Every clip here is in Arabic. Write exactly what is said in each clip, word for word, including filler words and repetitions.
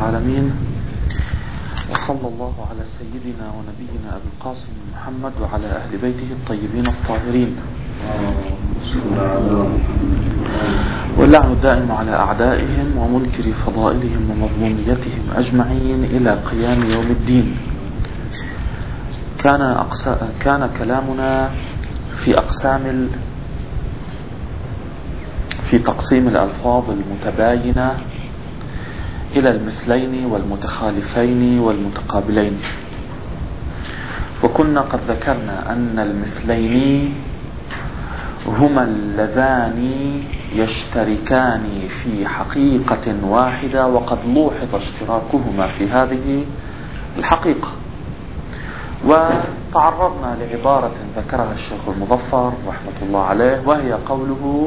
العالمين، وصلى الله على سيدنا ونبينا أبي القاسم محمد وعلى أهل بيته الطيبين الطاهرين، واللعن الدائم على أعدائهم ومنكر فضائلهم ومظلوميتهم أجمعين إلى قيام يوم الدين. كان, أقس... كان كلامنا في أقسام ال... في تقسيم الألفاظ المتباينة إلى المثلين والمتخالفين والمتقابلين، وكنا قد ذكرنا أن المثلين هما اللذان يشتركان في حقيقة واحدة، وقد لوحظ اشتراكهما في هذه الحقيقة. وتعرضنا لعبارة ذكرها الشيخ المظفر رحمة الله عليه، وهي قوله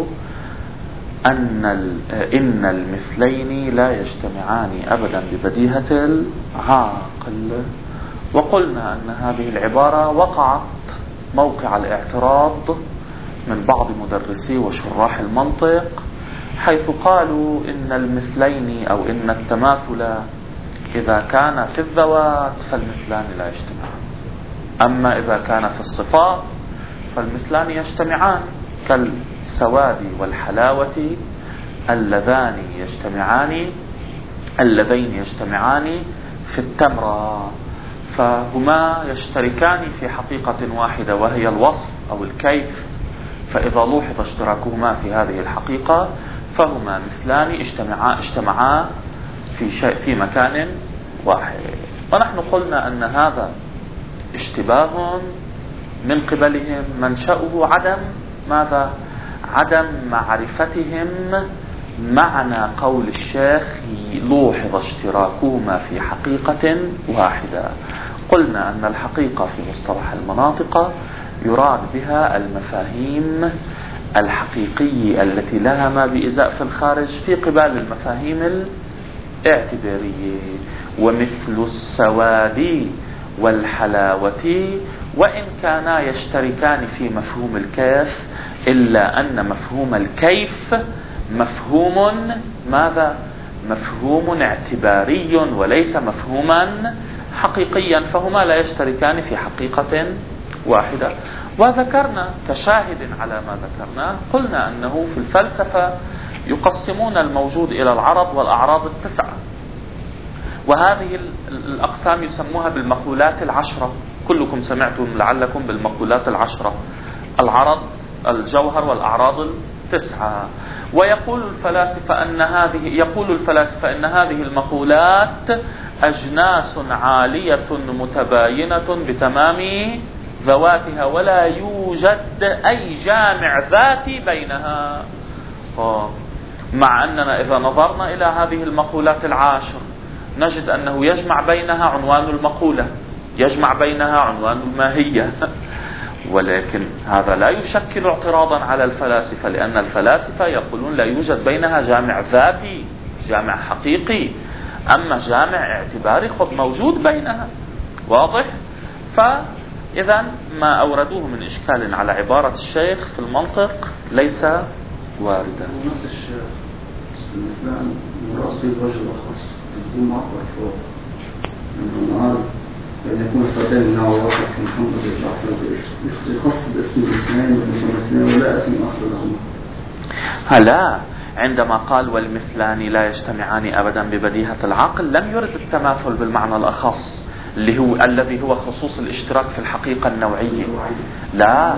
أن إن المثلين لا يجتمعان أبدا ببديهة العاقل. وقلنا أن هذه العبارة وقعت موقع الاعتراض من بعض مدرسي وشراح المنطق، حيث قالوا إن المثلين أو إن التماثل إذا كان في الذوات فالمثلان لا يجتمعان، أما إذا كان في الصفات فالمثلان يجتمعان، كالسواد والحلاوة اللذان يجتمعان اللذين يجتمعان في التمرة، فهما يشتركان في حقيقة واحدة وهي الوصف أو الكيف. فإذا لوحظ اشتراكهما في هذه الحقيقة فهما مثلان اجتمعا اجتمعا في شيء في مكان واحد. ونحن قلنا أن هذا اشتباه من قبلهم منشأه عدم ماذا؟ عدم معرفتهم معنى قول الشيخ لوحظ اشتراكهما في حقيقة واحدة. قلنا أن الحقيقة في مصطلح المناطق يراد بها المفاهيم الحقيقية التي لها ما بإزاء في الخارج في قبال المفاهيم الاعتبارية، ومثل السواد والحلاوة وإن كانا يشتركان في مفهوم الكيف، إلا أن مفهوم الكيف مفهوم ماذا؟ مفهوم اعتباري وليس مفهوما حقيقيا، فهما لا يشتركان في حقيقة واحدة. وذكرنا كشاهد على ما ذكرنا، قلنا أنه في الفلسفة يقسمون الموجود إلى العرض والأعراض التسعة، وهذه الأقسام يسموها بالمقولات العشرة. كلكم سمعتم لعلكم بالمقولات العشرة: العرض، الجوهر، والأعراض التسعة. ويقول الفلاسفة أن هذه يقول الفلاسفة أن هذه المقولات أجناس عالية متباينة بتمام ذواتها، ولا يوجد أي جامع ذاتي بينها. مع أننا إذا نظرنا إلى هذه المقولات العاشر نجد أنه يجمع بينها عنوان المقولة، يجمع بينها عنوان الماهية، ولكن هذا لا يشكل اعتراضا على الفلاسفة، لأن الفلاسفة يقولون لا يوجد بينها جامع ذاتي، جامع حقيقي، أما جامع اعتباري قد موجود بينها. واضح؟ فإذا ما أوردوه من إشكال على عبارة الشيخ في المنطق ليس واردا. أن يكون الفتاة من نوع واحد محمد الجعفر يخص باسم الاثنين والمثلين ولا اسم آخر لهما. هلا عندما قال والمثلان لا يجتمعان أبدا ببديهة العقل لم يرد التماثل بالمعنى الأخص اللي هو الذي هو خصوص الاشتراك في الحقيقة النوعية. لا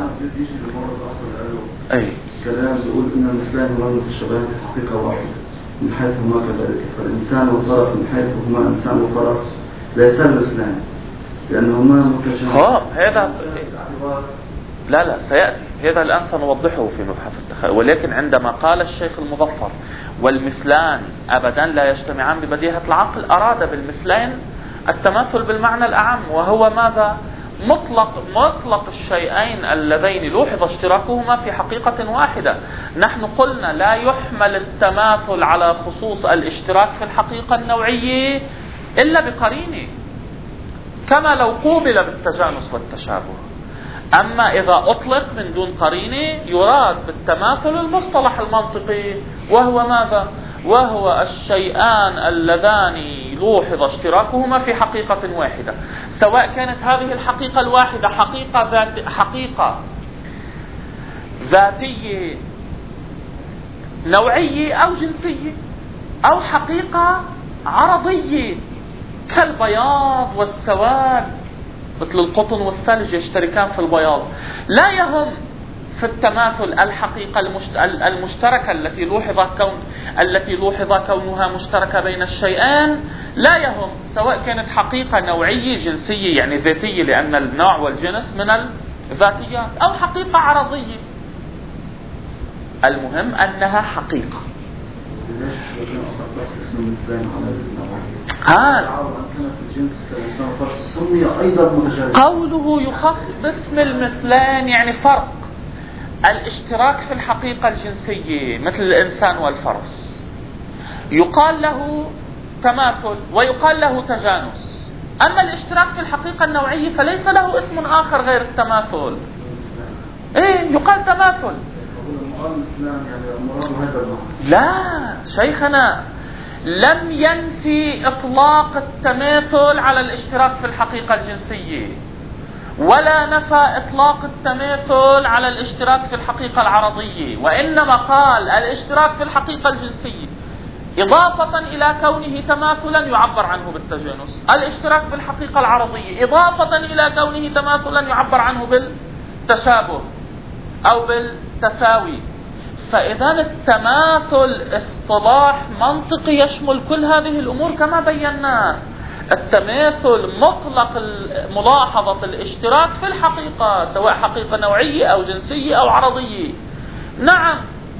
أي كلام يقول إن المثلان هما متشابهان في حقيقة واحدة من حيث هما كذلك، فالإنسان والفرس من حيث هما إنسان وفرس لا يسال الاثنان لأنهما متشابهان. هذا لا لا سيأتي هذا الآن سنوضحه في مبحث التخيل. ولكن عندما قال الشيخ المظفر والمثلان أبدا لا يجتمعان ببديهة العقل أراد بالمثلين التماثل بالمعنى الأعم، وهو ماذا؟ مطلق مطلق الشيئين اللذين لوحظ اشتراكهما في حقيقة واحدة. نحن قلنا لا يحمل التماثل على خصوص الاشتراك في الحقيقة النوعية إلا بقرينه، كما لو قوبل بالتجانس والتشابه. أما إذا أطلق من دون قرينه يراد بالتماثل المصطلح المنطقي، وهو ماذا؟ وهو الشيئان اللذان لوحظ اشتراكهما في حقيقة واحدة، سواء كانت هذه الحقيقة الواحدة حقيقة ذات حقيقة ذاتية نوعية أو جنسية، أو حقيقة عرضية كالبياض والسواد، مثل القطن والثلج يشتركان في البياض. لا يهم في التماثل الحقيقة المشتركة التي لوحظ كون التي لوحظ كونها مشتركة بين الشيئين، لا يهم سواء كانت حقيقة نوعية جنسية يعني ذاتية لأن النوع والجنس من الذاتيات، أو حقيقة عرضية، المهم أنها حقيقة. ها قوله يخص باسم المثلين يعني فرق الاشتراك في الحقيقة الجنسية مثل الإنسان والفرس يقال له تماثل ويقال له تجانس، أما الاشتراك في الحقيقة النوعية فليس له اسم آخر غير التماثل. إيه يقال تماثل. لا شيخنا لم ينفي إطلاق التماثل على الاشتراك في الحقيقة الجنسية، ولا نفى إطلاق التماثل على الاشتراك في الحقيقة العرضية، وإنما قال الاشتراك في الحقيقة الجنسية إضافة إلى كونه تماثلا يعبر عنه بالتجانس، الاشتراك بالحقيقة العرضية إضافة إلى كونه تماثلا يعبر عنه بالتشابه أو بالتساوي. فإذا التماثل اصطلاح منطقي يشمل كل هذه الأمور كما بينا. التماثل مطلق ملاحظة الاشتراك في الحقيقة سواء حقيقة نوعية أو جنسية أو عرضية. نعم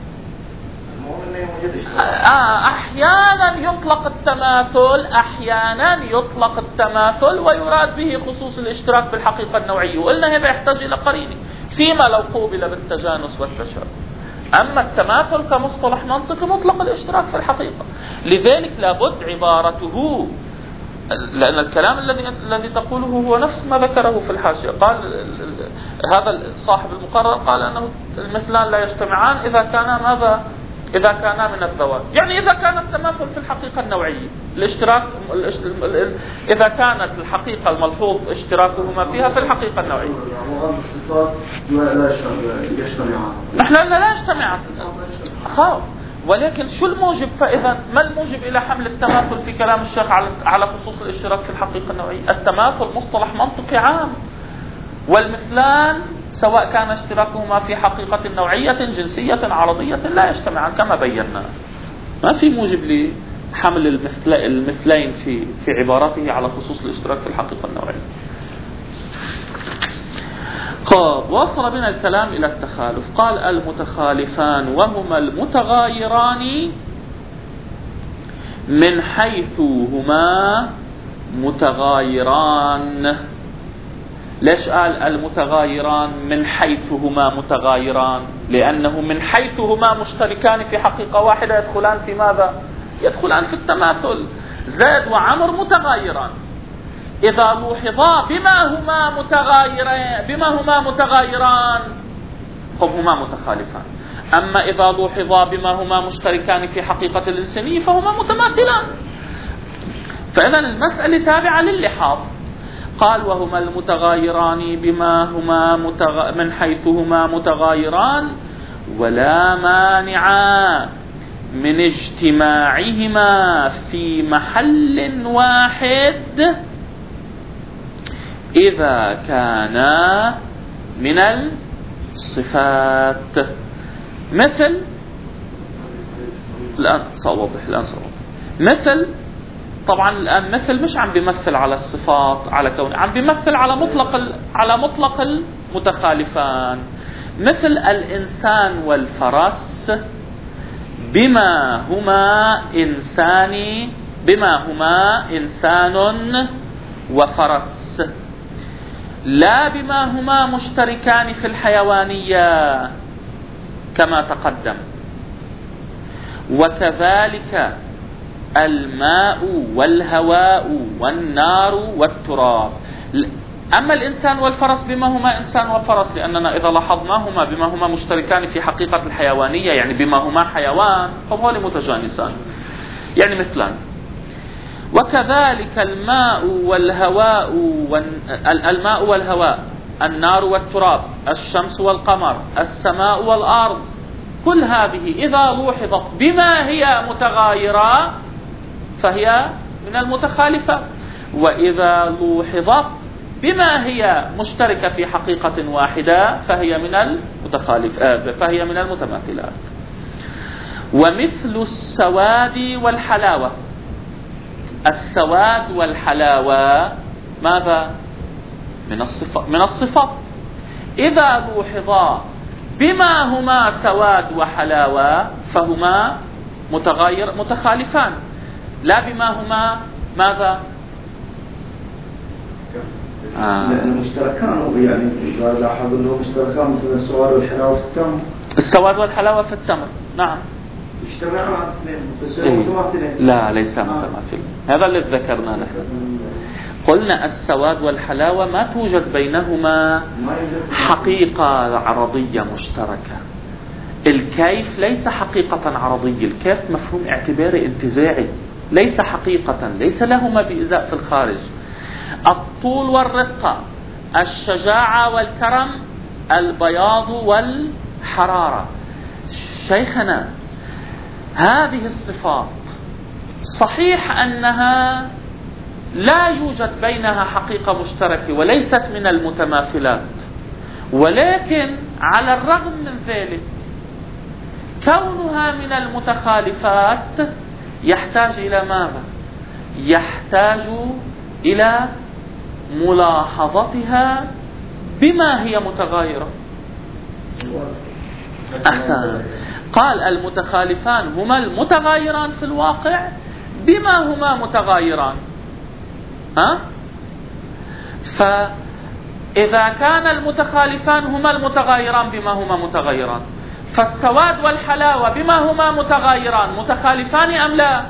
أحيانا يطلق التماثل أحيانا يطلق التماثل ويراد به خصوص الاشتراك بالحقيقة النوعية، وقلنا هذا يحتاج إلى قرينة فيما لو قوبل بالتجانس والتشابه. أما التماثل كمصطلح منطقي مطلق الاشتراك في الحقيقة، لذلك لابد عبارته، لأن الكلام الذي الذي تقوله هو نفس ما ذكره في الحاشية. قال هذا صاحب المقرر قال أنه المثلان لا يجتمعان إذا كان ماذا؟ إذا كان من الذوات، يعني إذا كان التماثل في الحقيقة النوعية الاشتراك إذا كانت الحقيقة الملحوظ اشتراكهما فيها في الحقيقة النوعية. الصفات لا يجتمعان. نحن لا يجتمعان خاو، ولكن شو الموجب؟ فإذا ما الموجب إلى حمل التماثل في كلام الشيخ على على خصوص الاشتراك في الحقيقة النوعية؟ التماثل مصطلح منطقي عام، والمثلان سواء كان اشتراكهما في حقيقة نوعية جنسية عرضية لا يجتمعان كما بينا. ما في موجب لحمل المثل المثلين في في عبارته على خصوص الاشتراك في الحقيقة النوعية. طب وصل بنا الكلام إلى التخالف. قال المتخالفان وهما المتغايران من حيث هما متغايران. ليش قال المتغايران من حيث هما متغايران؟ لأنه من حيث هما مشتركان في حقيقة واحدة يدخلان في ماذا؟ يدخلان في التماثل. زيد وعمر متغايران إذا لوحظا بما هما متغايران بما هما متغايران هم هما متخالفان. أما إذا لوحظا بما هما مشتركان في حقيقة الإنسانية فهما متماثلان. فإذا المسألة تابعة للحاظ. قال وهما المتغايران بما هما متغ... من حيث هما متغايران ولا مانع من اجتماعهما في محل واحد إذا كانا من الصفات. مثل الآن سأوضح الآن سأوضح مثل طبعا الآن مثل مش عم بيمثل على الصفات على كون، عم بيمثل على مطلق ال... على مطلق المتخالفان. مثل الإنسان والفرس بما هما إنسان بما هما إنسان وفرس، لا بما هما مشتركان في الحيوانية كما تقدم. وكذلك الماء والهواء والنار والتراب. أما الإنسان والفرس بما هما إنسان وفرس لأننا إذا لاحظناهما بما هما مشتركان في حقيقة الحيوانية يعني بما هما حيوان فهما متجانسان يعني مثلان. وكذلك الماء والهواء الماء والهواء، النار والتراب، الشمس والقمر، السماء والأرض، كل هذه إذا لوحظت بما هي متغايرة فهي من المتخالفات، وإذا لوحظت بما هي مشتركة في حقيقة واحدة فهي من المتخالف فهي من المتماثلات. ومثل السواد والحلاوة، السواد والحلاوة ماذا؟ من الصفات من الصفات إذا لوحظا بما هما سواد وحلاوة فهما متغاير متخالفان، لا بما هما ماذا؟ آه. لأن مشتركان، يعني إذا لاحظ أنه مشتركان مثل السواد والحلاوة في التمر. السواد والحلاوة في التمر نعم اجتمعوا اثنين متماثلين. لا ليس متماثلين، هذا اللي ذكرناه نحن. قلنا السواد والحلاوة ما توجد بينهما حقيقة عرضية مشتركة. الكيف ليس حقيقة عرضية، الكيف مفهوم اعتباري انتزاعي، ليس حقيقة، ليس لهما بإزاء في الخارج. الطول والرقة، الشجاعة والكرم، البياض والحرارة. شيخنا هذه الصفات صحيح أنها لا يوجد بينها حقيقة مشتركة وليست من المتماثلات، ولكن على الرغم من ذلك كونها من المتخالفات يحتاج إلى ماذا؟ يحتاج إلى ملاحظتها بما هي متغايرة. أحسن. قال المتخالفان هما المتغايران في الواقع بما هما متغايران. ها؟ فإذا كان المتخالفان هما المتغايران بما هما متغايران، فالسواد والحلاوة بما هما متغايران متخالفان أم لا؟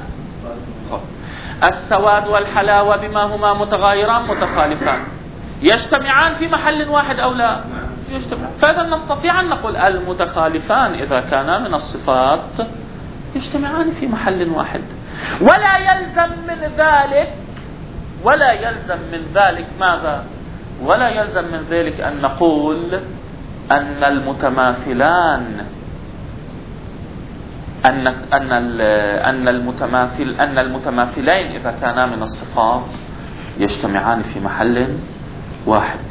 السواد والحلاوة بما هما متغايران متخالفان، يجتمعان في محل واحد أو لا؟ يجتمع. فإذا نستطيع أن نقول المتخالفان إذا كانا من الصفات يجتمعان في محل واحد، ولا يلزم من ذلك ولا يلزم من ذلك ماذا؟ ولا يلزم من ذلك أن نقول أن المتماثلان أن أن أن المتماثل أن المتماثلين إذا كانا من الصفات يجتمعان في محل واحد.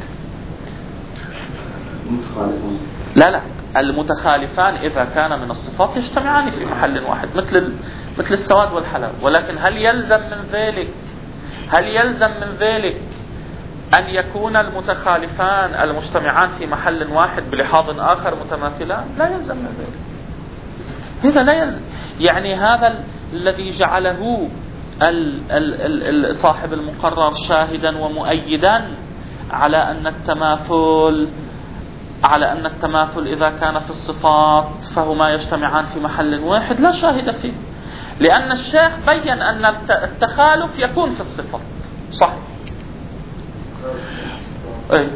لا لا المتخالفان إذا كان من الصفات يجتمعان في محل واحد مثل مثل السواد والحلاوة، ولكن هل يلزم من ذلك هل يلزم من ذلك أن يكون المتخالفان المجتمعان في محل واحد بلحاظ آخر متماثلان؟ لا يلزم من ذلك. هذا لا يلزم. يعني هذا الذي جعله ال ال ال صاحب المقرر شاهدا ومؤيدا على أن التماثل على أن التماثل إذا كان في الصفات فهما يجتمعان في محل واحد لا شاهد فيه، لأن الشيخ بين أن التخالف يكون في الصفات. صح. أي.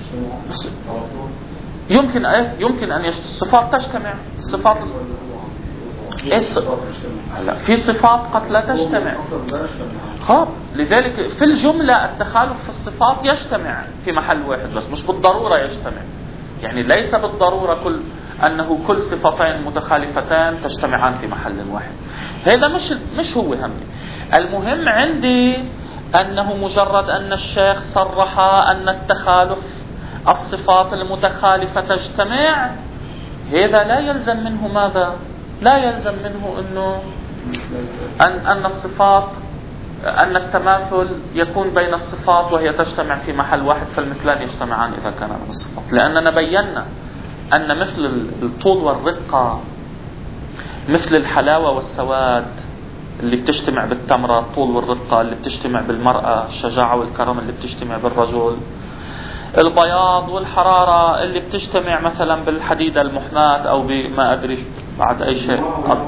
يمكن أيه يمكن أن الصفات تجتمع. الصفات إيه لا في صفات قد لا تجتمع. خاب. لذلك في الجملة التخالف في الصفات يجتمع في محل واحد، بس مش بالضرورة يجتمع. يعني ليس بالضرورة كل أنه كل صفتين متخالفتان تجتمعان في محل واحد. هذا مش مش هو همي. المهم عندي أنه مجرد أن الشيخ صرح أن التخالف الصفات المتخالفة تجتمع، هذا لا يلزم منه ماذا؟ لا يلزم منه أنه أن أن الصفات أن التماثل يكون بين الصفات وهي تجتمع في محل واحد، فالمثلان يجتمعان إذا كان من الصفات. لأننا بينا أن مثل الطول والرقة مثل الحلاوة والسواد اللي بتجتمع بالتمرة، الطول والرقة اللي بتجتمع بالمرأة، الشجاعة والكرم اللي بتجتمع بالرجل، البياض والحرارة اللي بتجتمع مثلا بالحديدة المحماة أو بما أدري بعد أي شيء.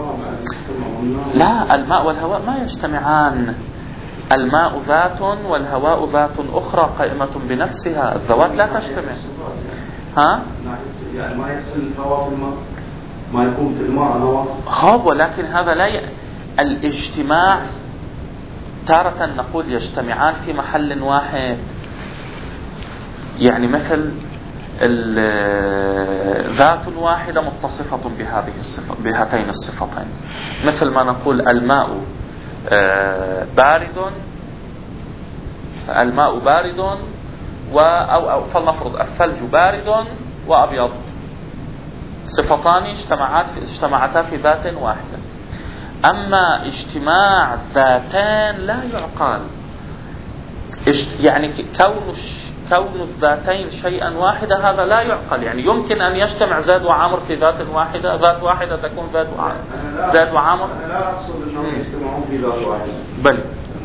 لا الماء والهواء ما يجتمعان. الماء ذات والهواء ذات أخرى قائمة بنفسها، الذوات لا تجتمع. ها؟ يعني ما يدخل الهواء في الماء، ما يكون في الماء هواء. خاب. ولكن هذا لا ي... الاجتماع تارة نقول يجتمعان في محل واحد، يعني مثل ذات واحدة متصفة بهذه الصفة بهاتين الصفتين، مثل ما نقول الماء بارد، الماء بارد و أو, أو فلنفرض الثلج بارد وأبيض، صفتان اجتمعات اجتمعتا في ذات واحدة. أما اجتماع ذاتين لا يعقل، يعني كون كون الذاتين شيئا واحدا هذا لا يعقل. يعني يمكن أن يجتمع زيد وعامر في ذات واحدة، ذات واحدة تكون ذات وعامر زيد وعامر. أنا لا أقصد أنهم يجتمعون في ذات واحدة، بل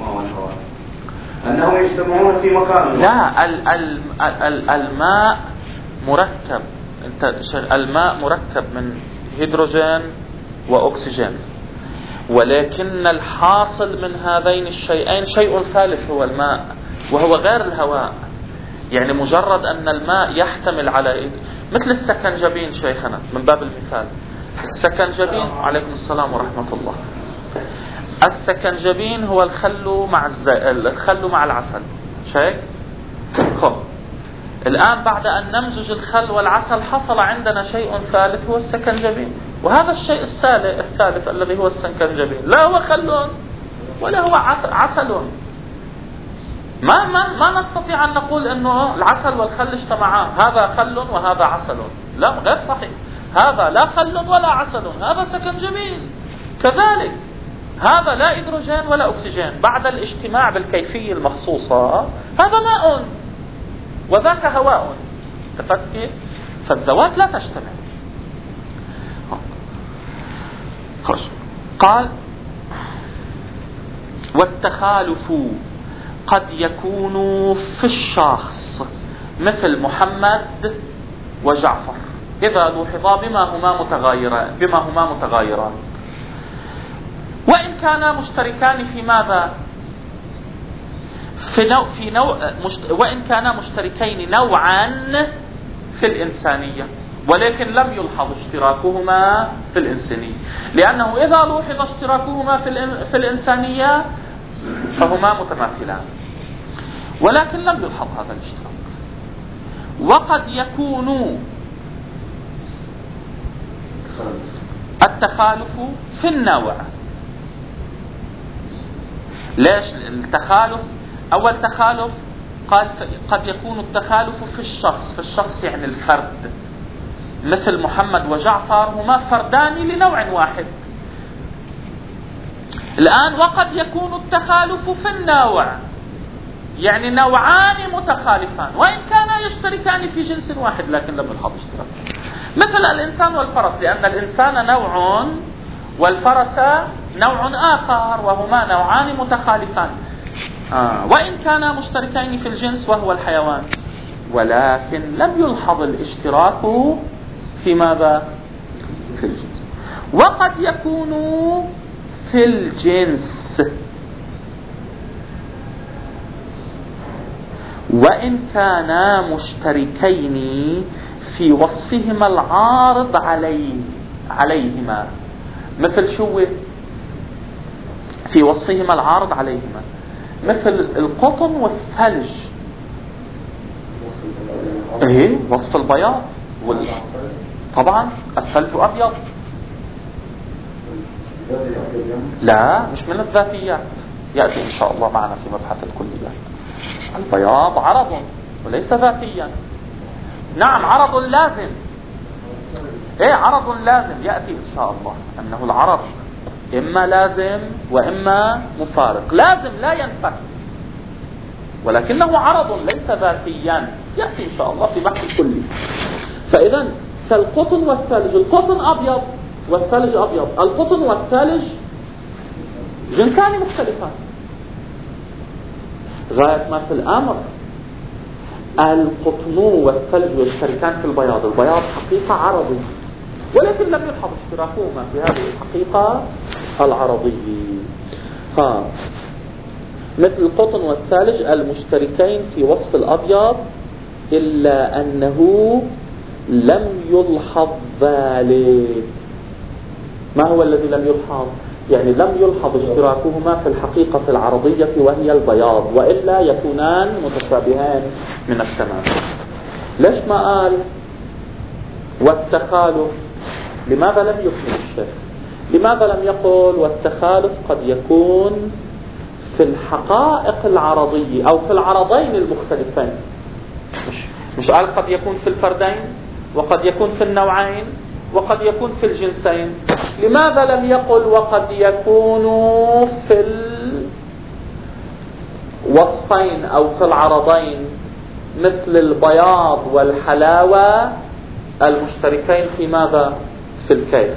أنهم يجتمعون في مكان واحد. لا، ال ال ال الماء مركب، انت الماء مركب من هيدروجين وأكسجين، ولكن الحاصل من هذين الشيئين شيء ثالث هو الماء، وهو غير الهواء. يعني مجرد أن الماء يحتمل على مثل السكنجبين شيخنا من باب المثال، السكنجبين عليكم السلام ورحمة الله، السكنجبين هو الخل مع الزي... الخل مع العسل، شيك خب. الآن بعد أن نمزج الخل والعسل حصل عندنا شيء ثالث هو السكنجبين، وهذا الشيء الثالث الذي هو السكنجبين لا هو خل ولا هو عسل. ما ما ما نستطيع أن نقول إنه العسل والخل اجتمعان، هذا خل وهذا عسل، لا، غير صحيح. هذا لا خل ولا عسل، هذا سكنجبين. كذلك هذا لا هيدروجين ولا أكسجين، بعد الاجتماع بالكيفية المخصوصة هذا ماء وذاك هواء. تفكر؟ فالذوات لا تجتمع. خش. قال والتخالف قد يكون في الشخص مثل محمد وجعفر إذا لوحظا بما هما متغايران بما هما متغايران وإن كانا مشتركان في ماذا؟ في نوع في نوع مشت... وإن كانا مشتركين نوعا في الإنسانية، ولكن لم يلحظ اشتراكهما في الإنسانية، لأنه إذا لوحظ اشتراكهما في, الإن... في الإنسانية فهما متماثلان، ولكن لم يلحظ هذا الاشتراك. وقد يكون التخالف في النوع. ليش التخالف؟ أول تخالف قال قد يكون التخالف في الشخص، في الشخص يعني الفرد، مثل محمد وجعفر هما فردان لنوع واحد. الآن وقد يكون التخالف في النوع، يعني نوعان متخالفان وإن كانا يشتركان في جنس واحد لكن لم يلحظ اشتراك، مثل الإنسان والفرس، لأن الإنسان نوع والفرس نوع آخر وهما نوعان متخالفان، آه. وإن كانا مشتركين في الجنس وهو الحيوان، ولكن لم يلحظ الاشتراك في ماذا؟ في الجنس. وقد يكون في الجنس وإن كانا مشتركين في وصفهما العارض عليه عليهما، مثل شو؟ في وصفهما العارض عليهما مثل القطن والثلج. ايه وصف البياض وال... طبعا الثلج أبيض. لا مش من الذاتيات، يأتي إن شاء الله معنا في مبحث الكليات. البياض عرض وليس ذاتيا. نعم عرض لازم، ايه عرض لازم يأتي إن شاء الله أنه العرض إما لازم وإما مفارق، لازم لا ينفك، ولكنه عرض ليس ذاتيا، يأتي إن شاء الله في بحث الكلي. فإذا كالقطن والثلج، القطن أبيض والثلج أبيض، القطن والثلج جنسان مختلفان غاية ما في الأمر. القطن والثلج يشتركان في البياض، البياض حقيقة عرضية ولكن لم يلحظ اشتراكهما في هذه الحقيقة العرضية. ها مثل القطن والثلج المشتركين في وصف الأبيض إلا أنه لم يلحظ ذلك. ما هو الذي لم يلحظ؟ يعني لم يلحظ اشتراكهما في الحقيقة العرضية وهي البياض، وإلا يكونان متشابهان من التمام. ليش ما قال والتخالف؟ لماذا لم يكمل الشيخ؟ لماذا لم يقل والتخالف قد يكون في الحقائق العرضية أو في العرضين المختلفين؟ مش, مش قال قد يكون في الفردين وقد يكون في النوعين وقد يكون في الجنسين؟ لماذا لم يقل وقد يكون في الوصفين أو في العرضين مثل البياض والحلاوة المشتركين في ماذا؟ في الكيف.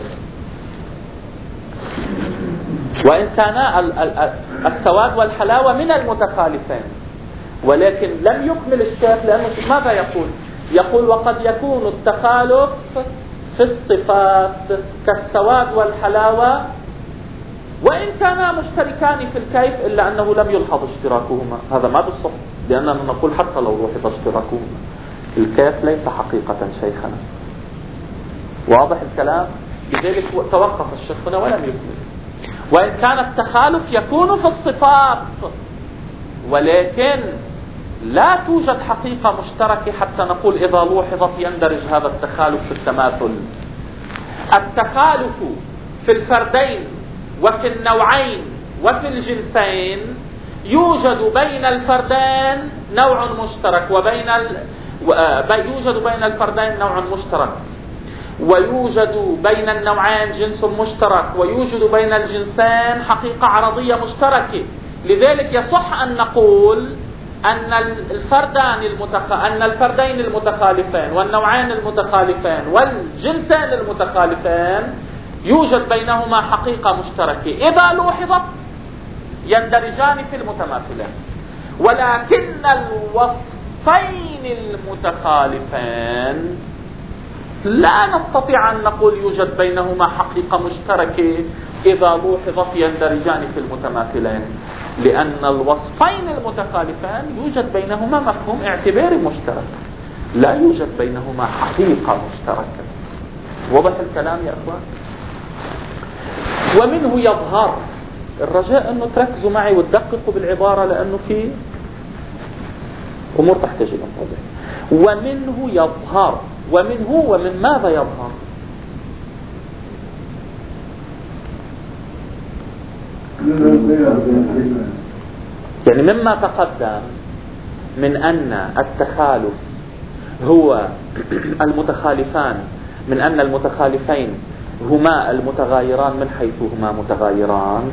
وإن كان السواد والحلاوة من المتخالفين، ولكن لم يكمل الشيخ، لأنه ماذا يقول؟ يقول وقد يكون التخالف في الصفات كالسواد والحلاوة وإن كانا مشتركان في الكيف، إلا أنه لم يلحظ اشتراكهما. هذا ما بالصح، لأننا نقول حتى لو لوحظ اشتراكهما الكيف ليس حقيقة شيخنا. واضح الكلام؟ لذلك توقف الشيخ هنا ولم يكمل. وإن كان التخالف يكون في الصفات، ولكن لا توجد حقيقة مشتركة حتى نقول إذا لوحظت يندرج هذا التخالف في التماثل. التخالف في الفردين وفي النوعين وفي الجنسين يوجد بين الفردين نوع مشترك، وبين ال... يوجد بين الفردين نوع مشترك، ويوجد بين النوعين جنس مشترك، ويوجد بين الجنسين حقيقة عرضية مشتركة. لذلك يصح أن نقول أن الفردان المتخ... أن الفردين المتخالفين والنوعين المتخالفين والجنسين المتخالفين يوجد بينهما حقيقة مشتركة إذا لوحظت يندرجان في المتماثلين. ولكن الوصفين المتخالفين لا نستطيع أن نقول يوجد بينهما حقيقة مشتركة إذا لوحظت يندرجان في المتماثلين، لأن الوصفين المتخالفان يوجد بينهما مفهوم اعتباري مشترك، لا يوجد بينهما حقيقة مشتركة. وضح الكلام يا أخوان؟ ومنه يظهر، الرجاء أنه تركزوا معي وتدققوا بالعبارة لأنه في أمور تحتاج إلى توضيح. ومنه يظهر، ومنه ومن ماذا يظهر؟ يعني مما تقدم من أن التخالف هو المتخالفان، من أن المتخالفين هما المتغايران من حيث هما متغايران،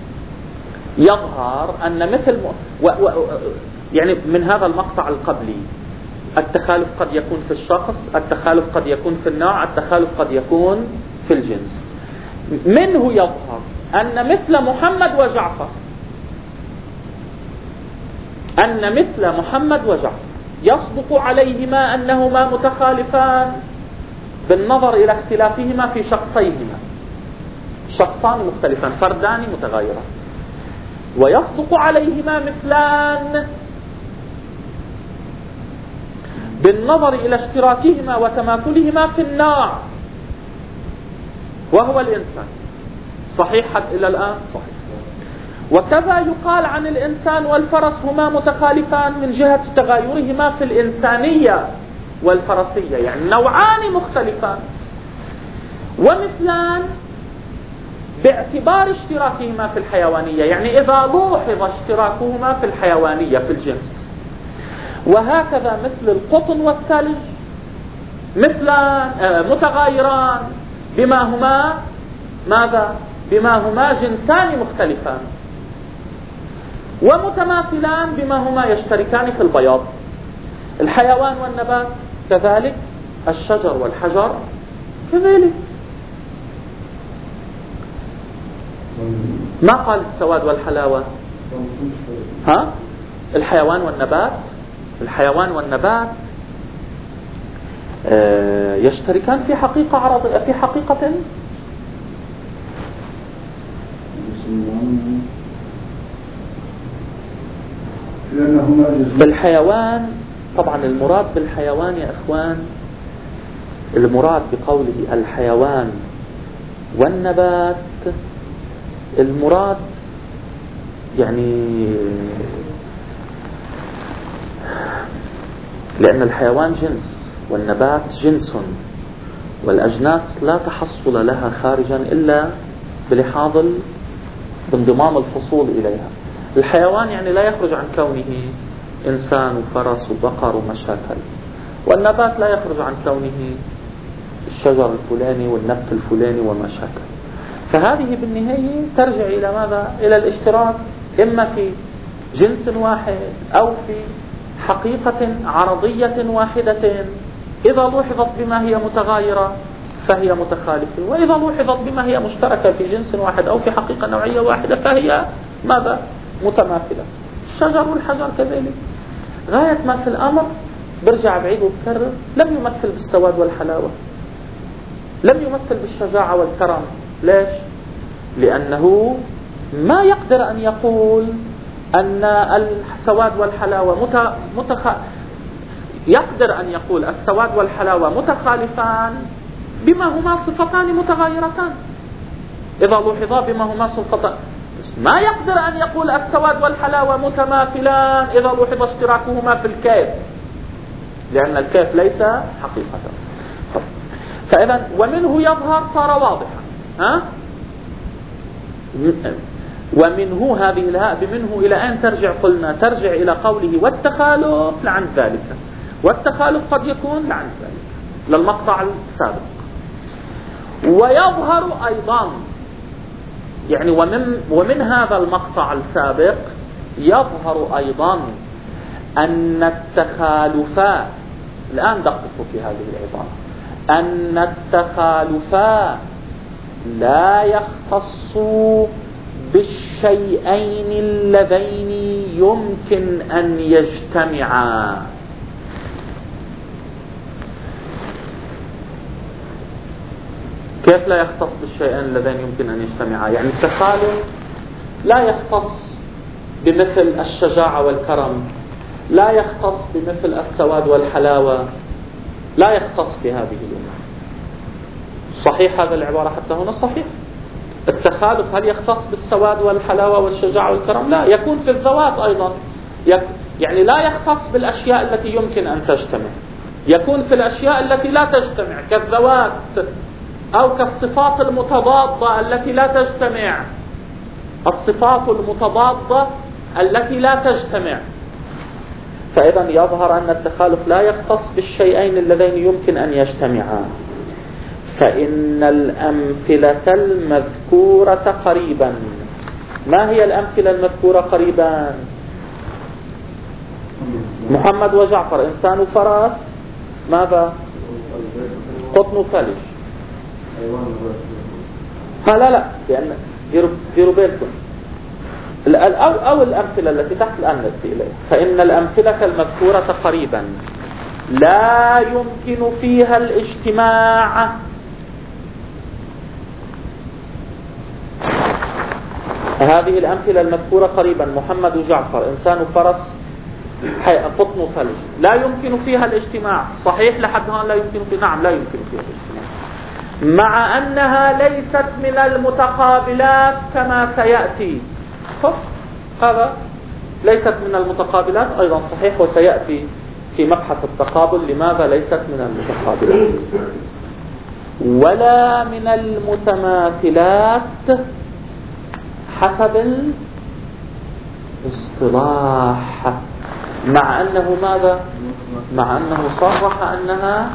يظهر أن مثل و... و... يعني من هذا المقطع القبلي التخالف قد يكون في الشخص، التخالف قد يكون في النوع، التخالف قد يكون في الجنس. منه يظهر أن مثل محمد وجعفر أن مثل محمد وجعفر يصدق عليهما أنهما متخالفان بالنظر إلى اختلافهما في شخصيهما، شخصان مختلفان، فردان متغايران، ويصدق عليهما مثلان بالنظر إلى اشتراكهما وتماثلهما في النوع وهو الإنسان. صحيح حتى إلى الآن؟ صحيح. وكذا يقال عن الإنسان والفرس هما متخالفان من جهة تغايرهما في الإنسانية والفرسية، يعني نوعان مختلفان، ومثلان باعتبار اشتراكهما في الحيوانية، يعني إذا لوحظ اشتراكهما في الحيوانية في الجنس. وهكذا مثل القطن والثلج مثلان متغايران بما هما ماذا؟ بما هما جنسان مختلفان، ومتماثلان بما هما يشتركان في البياض. الحيوان والنبات كذلك، الشجر والحجر كذلك. ما قال السواد والحلاوة؟ ها؟ الحيوان والنبات، الحيوان والنبات يشتركان في حقيقة عرضية، في حقيقة بالحيوان. طبعا المراد بالحيوان يا اخوان، المراد بقوله الحيوان والنبات المراد يعني لأن الحيوان جنس والنبات جنس، والأجناس لا تحصل لها خارجا إلا بلحاظ بانضمام الفصول إليها. الحيوان يعني لا يخرج عن كونه إنسان وفرس وبقر ومشاكل، والنبات لا يخرج عن كونه الشجر الفلاني والنبت الفلاني ومشاكل. فهذه بالنهاية ترجع إلى ماذا؟ إلى الاشتراك إما في جنس واحد أو في حقيقة عرضية واحدة. إذا لوحظت بما هي متغايرة فهي متخالفة، وإذا لوحظت بما هي مشتركة في جنس واحد أو في حقيقة نوعية واحدة فهي ماذا؟ متماثلة. الشجر والحجر كذلك. غاية ما في الأمر برجع بعيد وبكرر، لم يمثل بالسواد والحلاوة، لم يمثل بالشجاعة والكرم. ليش؟ لأنه ما يقدر أن يقول أن السواد والحلاوة مت... متخ... يقدر أن يقول السواد والحلاوة متخالفان بما هما صفتان متغايرتان. إذا لوحظا بما هما صفتان، ما يقدر أن يقول السواد والحلاوة متماثلان إذا لوحظ اشتراكهما في الكيف، لأن الكيف ليس حقيقة. فإذا ومنه يظهر صار واضحا. ها؟ ومنه هذه الهاء بمنه إلى أين ترجع؟ قلنا ترجع إلى قوله والتخالف لعن ذلك، والتخالف قد يكون لعن ذلك للمقطع السابق. ويظهر أيضا يعني ومن, ومن هذا المقطع السابق يظهر أيضا أن التخالفات، الآن دققوا في هذه العبارة، أن التخالفات لا يختص بالشيئين اللذين يمكن أن يجتمعا. كيف لا يختص بالشيئين اللذين يمكن أن يجتمعا؟ يعني التخالف لا يختص بمثل الشجاعة والكرم، لا يختص بمثل السواد والحلاوة، لا يختص بهذه الأمور. صحيح هذا العبارة حتى هنا صحيح. التخالف هل يختص بالسواد والحلاوة والشجاعة والكرم؟ لا، يكون في الذوات أيضا، يعني لا يختص بالأشياء التي يمكن أن تجتمع، يكون في الأشياء التي لا تجتمع كالذوات أو كالصفات المتضادة التي لا تجتمع، الصفات المتضادة التي لا تجتمع. فإذا يظهر أن التخالف لا يختص بالشيئين اللذين يمكن أن يجتمعا. فإن الأمثلة المذكورة قريبا، ما هي الأمثلة المذكورة قريبا؟ محمد وجعفر، إنسان وفرس، ماذا؟ قطن وثلج. ها لا لا لأن ديروا بالكم أو, أو الأمثلة التي تحت الآن نأتي إليها. فإن الأمثلة المذكورة قريبا لا يمكن فيها الاجتماع هذه الأمثلة المذكورة قريبا محمد وجعفر، إنسان وفرس، قطن وثلج، لا يمكن فيها الاجتماع. صحيح لحد هون لا يمكن فيها؟ نعم لا يمكن فيها الاجتماع، مع أنها ليست من المتقابلات كما سيأتي. هذا ليست من المتقابلات أيضا صحيح، وسيأتي في مبحث التقابل لماذا ليست من المتقابلات. ولا من المتماثلات حسب الاصطلاح، مع أنه ماذا؟ مع أنه صرح أنها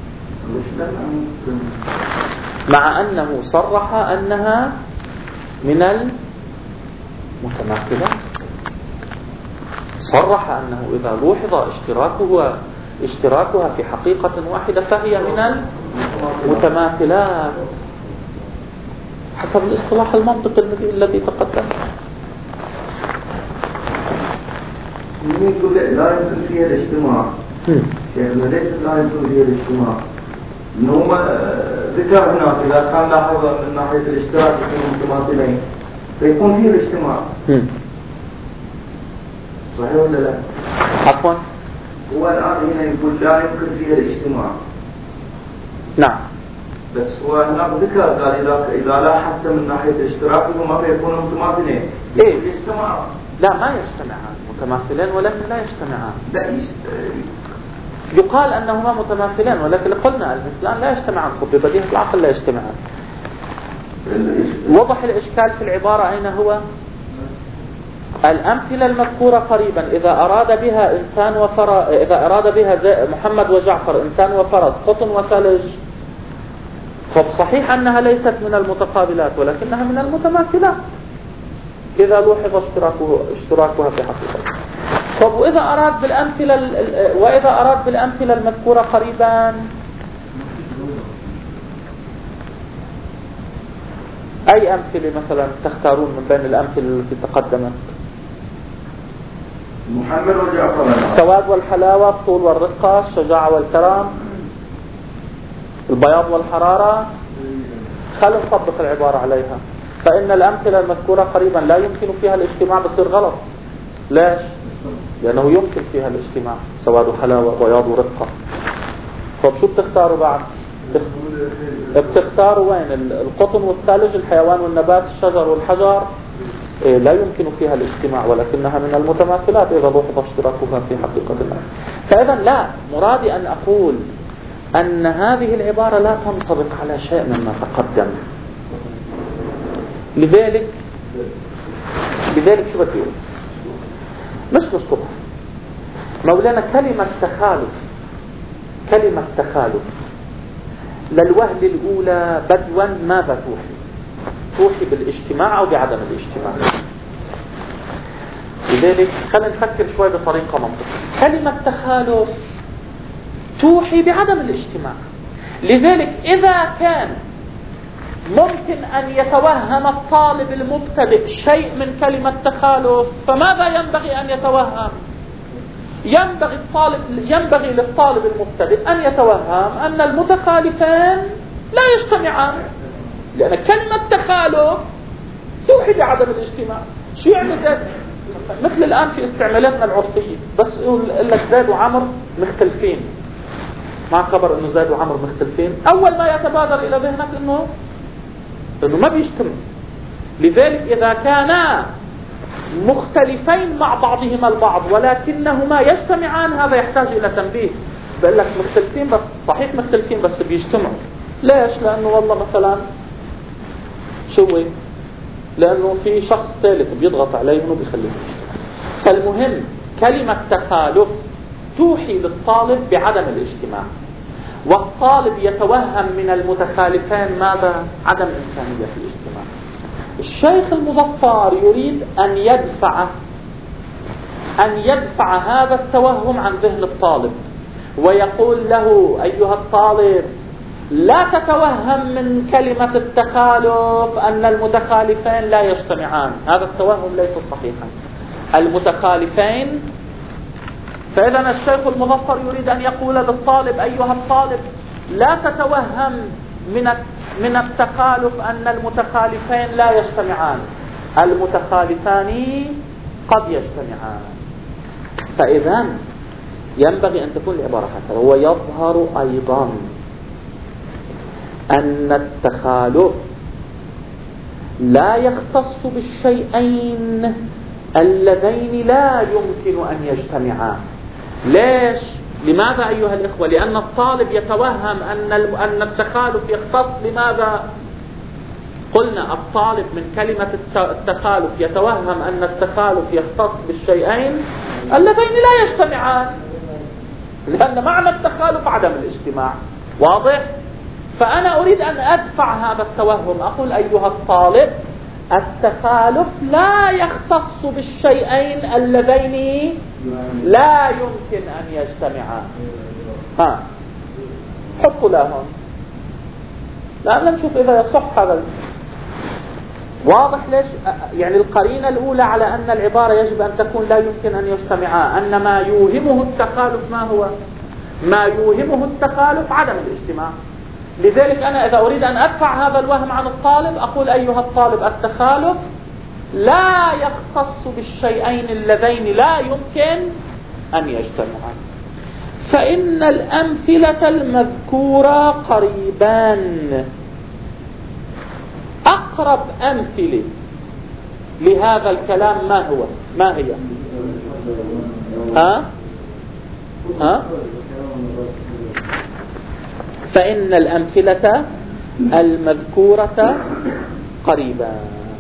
مع أنه صرح أنها من المتماثلات، صرح أنه إذا لوحظ اشتراكها اشتراكها في حقيقة واحدة فهي من المتماثلات حسب الاصطلاح المنطقي الذي الذي تقدم. يقول لا يمكن فيها الاجتماع، شيخنا ليس لا يمكن فيها الاجتماع، إنه ذكر هناك إذا كان لاحظ من ناحية الاشتراك بين المتماثلين فيكون فيه الاجتماع. صحيح ولا لا؟ عفوا هو الآن هنا يقول لا يمكن فيها الاجتماع. نعم بس هو هناك ذكر قال إذا إذا لا حتى من ناحية الاشتراك هما فيكونوا متماثلين. إيه؟ يجتمعان. لا ما يجتمعان، متماثلين ولكن لا يجتمعان. لا يجت... يقال أنهما متماثلان ولكن قلنا المثلان لا يجتمعان، ببديهة العقل لا يجتمعان. وضح الإشكال في العبارة أين هو؟ الأمثلة المذكورة قريبا إذا أراد بها إنسان وفرس، إذا أراد بها محمد وجعفر إنسان وفرس، قطن وثلج، فبصحيح أنها ليست من المتقابلات ولكنها من المتماثلات إذا لوحظ اشتراكه اشتراكها في حقيقة. طب وإذا أراد بالأمثلة وإذا أراد بالأمثلة المذكورة قريبا أي أمثلة مثلا تختارون من بين الأمثلة التي تقدمت؟ محمد وجعفر. السواد والحلاوة، الطول والرقة، الشجاعة والكرم، البياض والحرارة. خلينا نطبق العبارة عليها. فإن الأمثلة المذكورة قريبا لا يمكن فيها الاجتماع، بصير غلط. ليش؟ لأنه يمكن فيها الاجتماع، سواد وحلاوة، بياض ورقة. طب شو بتختاروا بعد؟ بتختاروا وين؟ القطن والثلج، الحيوان والنبات، الشجر والحجر. إيه لا يمكن فيها الاجتماع ولكنها من المتماثلات إذا لوحظ اشتراكها في حقيقة الله. فإذا لا، مرادي أن أقول أن هذه العبارة لا تنطبق على شيء مما تقدم. لذلك لذلك شو بدي أقول؟ مش نشطبها. مولانا كلمة تخالف كلمة تخالف للوهلة الأولى بدوا ماذا توحي؟ توحي بالاجتماع أو بعدم الاجتماع. لذلك خلينا نفكر شوي بطريقة منطقية. كلمة تخالف توحي بعدم الاجتماع. لذلك إذا كان ممكن أن يتوهم الطالب المبتدئ شيء من كلمة تخالف، فماذا ينبغي أن يتوهم؟ ينبغي الطالب ينبغي للطالب المبتدئ أن يتوهم أن المتخالفين لا يجتمعان، لأن كلمة تخالف توحي بعدم الاجتماع. شو يعني زيد؟ مثل الآن في استعمالاتنا العرفية بس يقول لك زيد وعمر مختلفين، مع خبر أنه زيد وعمر مختلفين، أول ما يتبادر إلى ذهنك أنه أنه ما بيجتمع. لذلك إذا كانا مختلفين مع بعضهما البعض ولكنهما يجتمعان هذا يحتاج إلى تنبيه. بقول لك مختلفين بس صحيح مختلفين بس بيجتمعوا. ليش؟ لأنه والله مثلا شو لأنه في شخص ثالث بيضغط عليه إنه بيخليه. فالمهم كلمة تخالف توحي للطالب بعدم الاجتماع، والطالب يتوهم من المتخالفين ماذا؟ عدم إمكانية في الاجتماع. الشيخ المظفر يريد أن يدفع أن يدفع هذا التوهم عن ذهن الطالب ويقول له أيها الطالب لا تتوهم من كلمة التخالف أن المتخالفين لا يجتمعان، هذا التوهم ليس صحيحا. المتخالفين، فإذا الشيخ المظفر يريد أن يقول للطالب أيها الطالب لا تتوهم من من التخالف أن المتخالفين لا يجتمعان، المتخالفان قد يجتمعان. فإذا ينبغي أن تكون العبارة هكذا. ويظهر أيضا أن التخالف لا يختص بالشيئين اللذين لا يمكن أن يجتمعان. ليش؟ لماذا أيها الإخوة؟ لأن الطالب يتوهم أن أن التخالف يختص بماذا؟ قلنا الطالب من كلمة التخالف يتوهم أن التخالف يختص بالشيئين اللذين لا يجتمعان، لأن معنى التخالف عدم الاجتماع. واضح؟ فأنا أريد أن أدفع هذا التوهم، أقول أيها الطالب التخالف لا يختص بالشيئين اللذين لا يمكن أن يجتمعان. ها حطوا لهم لأن نشوف إذا يصح هذا. واضح ليش؟ يعني القرينة الأولى على أن العبارة يجب أن تكون لا يمكن أن يجتمعان، أن ما يوهمه التخالف ما هو؟ ما يوهمه التخالف عدم الاجتماع. لذلك أنا إذا أريد أن أدفع هذا الوهم عن الطالب أقول أيها الطالب التخالف لا يختص بالشيئين اللذين لا يمكن أن يجتمعان. فإن الأمثلة المذكورة قريبان. أقرب أمثلة لهذا الكلام ما هو؟ ما هي؟ ها؟ ها؟ فإن الأمثلة المذكورة قريبان.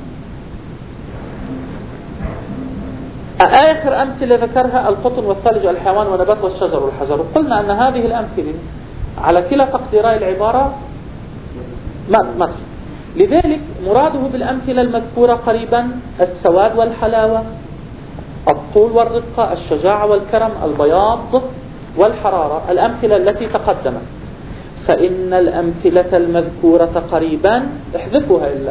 آخر أمثلة ذكرها القطن والثلج والحيوان والنبات والشجر والحجر، وقلنا أن هذه الأمثلة على كلا تقديري العبارة ما لذلك مراده بالأمثلة المذكورة قريبا السواد والحلاوة، الطول والرقة، الشجاعة والكرم، البياض والحرارة، الأمثلة التي تقدمت. فإن الأمثلة المذكورة قريبا احذفها إلا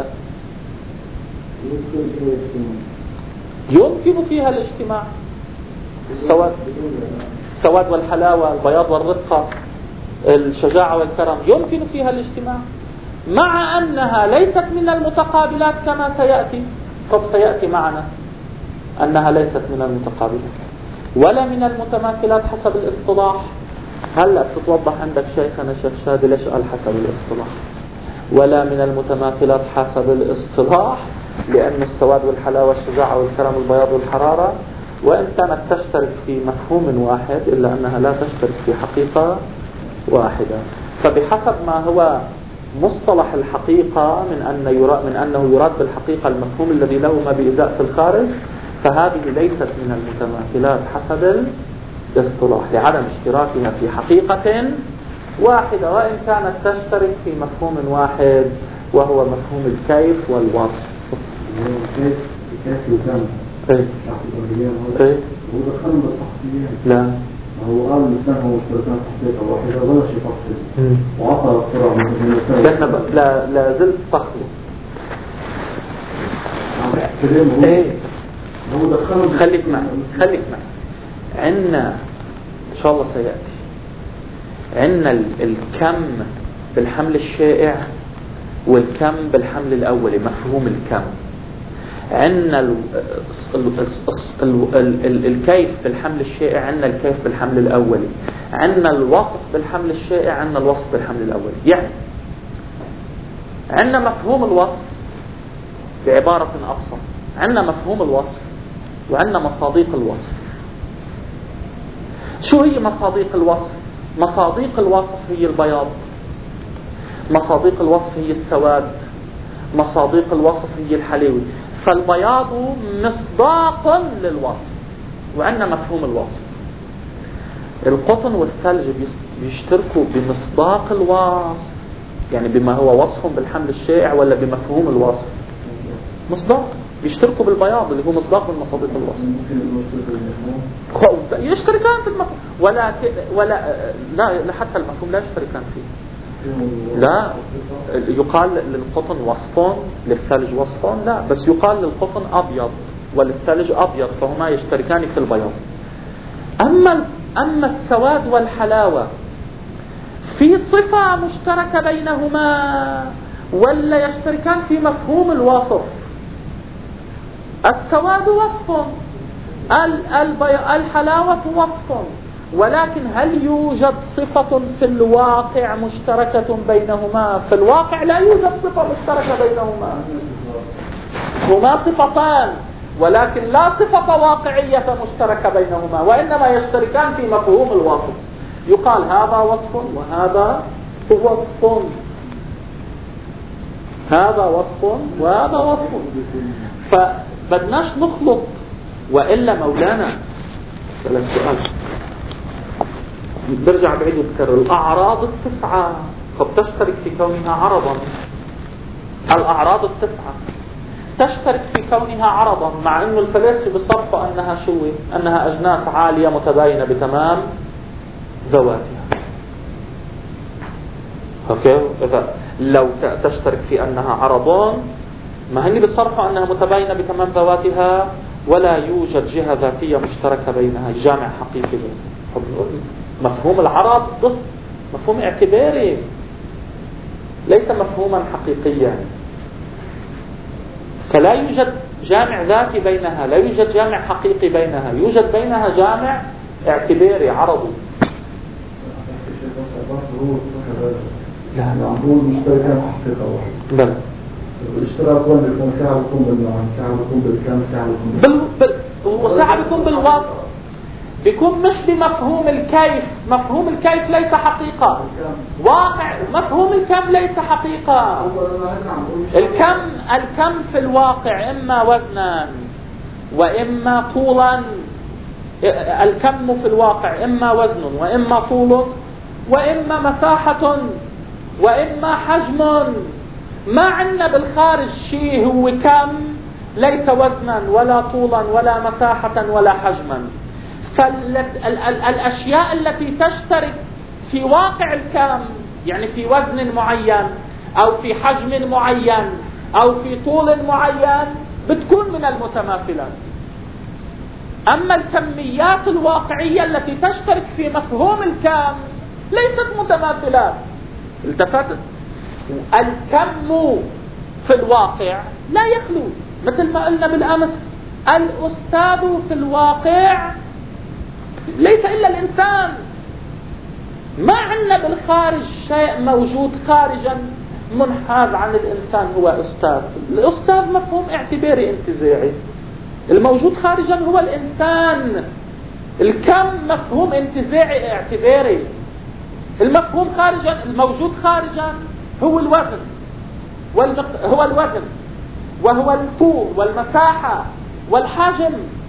يمكن فيها الاجتماع. السواد السواد والحلاوة، البياض والرقة، الشجاعة والكرم يمكن فيها الاجتماع، مع أنها ليست من المتقابلات كما سيأتي. طب سيأتي معنا أنها ليست من المتقابلات ولا من المتماثلات حسب الاصطلاح. هلأ بتتوضح عندك شيخنا شيخ شادي ليش قال حسب الاصطلاح ولا من المتماثلات حسب الاصطلاح؟ لأن السواد والحلاوة والشجاعة والكرم والبياض والحرارة وإن كانت تشترك في مفهوم واحد إلا أنها لا تشترك في حقيقة واحدة. فبحسب ما هو مصطلح الحقيقة من أن يراد من أنه يراد بالحقيقة المفهوم الذي له ما بإزاء في الخارج، فهذه ليست من المتماثلات حسب الاصطلاح لعدم اشتراكها في حقيقة واحدة، وإن كانت تشترك في مفهوم واحد وهو مفهوم الكيف والوصف. ايه ايه لا هو قال الإنسان هو مشتركان حقيقة واحدة ولا شيء تفصيل وعطى الصراع من الإنسان. لا لا زلت تخلو. ايه خليك معي خليك معي عندنا إن شاء الله سيأتي عندنا الكم بالحمل الشائع والكم بالحمل الأولي، مفهوم الكم. عندنا الكيف بالحمل الشائع، عندنا الكيف بالحمل الأولي، عندنا الوصف بالحمل الشائع، عندنا الوصف بالحمل الأولي. يعني عندنا مفهوم الوصف بعبارة أبسط، عندنا مفهوم الوصف وعندنا مصادق الوصف. شو هي مصادق الوصف؟ مصادق الوصف هي البياض، مصادق الوصف هي السواد، مصادق الوصف هي الحليوي. فالبياض مصداق للوصف وعندنا مفهوم الوصف. القطن والثلج بيشتركوا بمصداق الوصف، يعني بما هو وصف بالحمل الشائع ولا بمفهوم الوصف؟ مصداق. بيشتركوا بالبياض اللي هو مصداق من مصادق الوصف. يشتركان في المفهوم ولا ولا لا حتى المفهوم لا يشتركان فيه. لا يقال للقطن وصف للثلج وصف لا، بس يقال للقطن أبيض وللثلج أبيض، فهما يشتركان في البياض. أما أما السواد والحلاوة في صفة مشتركة بينهما ولا يشتركان في مفهوم الوصف؟ السواد وصف، الحلاوة وصف، ولكن هل يوجد صفة في الواقع مشتركة بينهما؟ في الواقع لا يوجد صفة مشتركة بينهما، هما صفتان ولكن لا صفة واقعية مشتركة بينهما، وإنما يشتركان في مفهوم الوصف. يقال هذا وصف وهذا وصف، هذا وصف وهذا وصف. فبدناش نخلط، وإلا مولانا ثلاث سؤال برجع بعيد وذكر الأعراض التسعة فبتشترك في كونها عرضا. الأعراض التسعة تشترك في كونها عرضا، مع أنه الفلاسفة بصرفوا أنها شو أنها أجناس عالية متباينة بتمام ذواتها. أوكي، إذا لو تشترك في أنها عرضان ما هني بصرفوا أنها متباينة بتمام ذواتها ولا يوجد جهة ذاتية مشتركة بينها، جامع حقيقي بينها. مفهوم العرض مفهوم اعتباري ليس مفهوما حقيقيا، فلا يوجد جامع ذاتي بينها، لا يوجد جامع حقيقي بينها، يوجد بينها جامع اعتباري عرضي. لا لا عندهم مشتركين حقيقة واحدة. بل الاشتراك وين بيكون ساعة بيكون بالمعنى، ساعة بيكون بالكم، ساعة بيكون بال بال وساعة بيكون بالوصف، بيكون مش بمفهوم الكيف. مفهوم الكيف ليس حقيقة، واقع. مفهوم الكم ليس حقيقة. الكم الكم في الواقع إما وزنا وإما طولا. الكم في الواقع إما وزن وإما طول وإما مساحة وإما حجم. ما عندنا بالخارج شيء هو كم ليس وزنا ولا طولا ولا مساحة ولا حجما. فالأشياء التي تشترك في واقع الكم، يعني في وزن معين أو في حجم معين أو في طول معين، بتكون من المتماثلات. أما الكميات الواقعية التي تشترك في مفهوم الكم ليست متماثلات. التفتت. الكم في الواقع لا يخلو، مثل ما قلنا بالأمس، الأستاذ في الواقع ليس إلا الإنسان. ما عندنا بالخارج شيء موجود خارجا منحاز عن الإنسان هو أستاذ. الأستاذ مفهوم اعتباري انتزاعي، الموجود خارجا هو الإنسان. الكم مفهوم انتزاعي اعتباري. المفهوم خارجا، الموجود خارجا هو الوزن والمق... هو الوزن وهو الطول والمساحة والحجم.